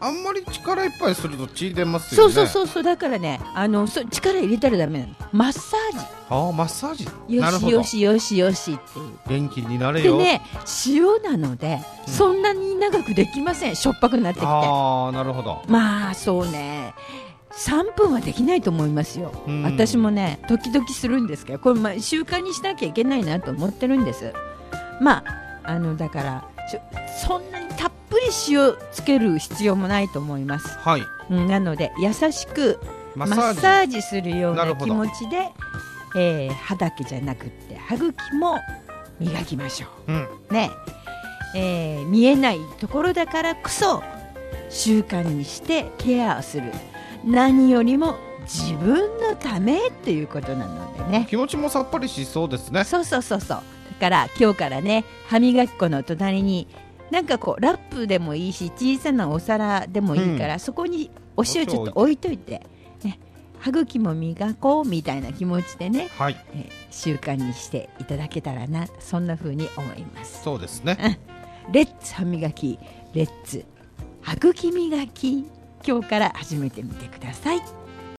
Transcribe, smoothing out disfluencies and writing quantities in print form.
あんまり力いっぱいすると血出ますよね。 そうだからね、力入れたらダメなの。マッサージ。 マッサージ。 よしよしよしよしっていう。 元気になれよ。 でね、塩なので、そんなに長くできません。しょっぱくなってきて。 なるほど。 まあそうね、3分はできないと思いますよ。私もね時々するんですけど、これ習慣にしなきゃいけないなと思ってるんです。だからそんなにたっぷり塩つける必要もないと思います。 はい。 なので優しくマッサージするような気持ちで、歯だけじゃなくって歯茎も磨きましょう。ね、見えないところだからこそ習慣にしてケアをする。何よりも自分のためっていうことなのでね、 気持ちもさっぱりしそうですね。 そうだから今日からね、歯磨き粉の隣になんかこうラップでもいいし小さなお皿でもいいから、そこにお塩ちょっと置いといて、ね、歯茎も磨こうみたいな気持ちでね、習慣にしていただけたらな、そんな風に思います。 そうですね、 レッツ歯磨き、レッツ歯茎磨き、今日から始めてみてください。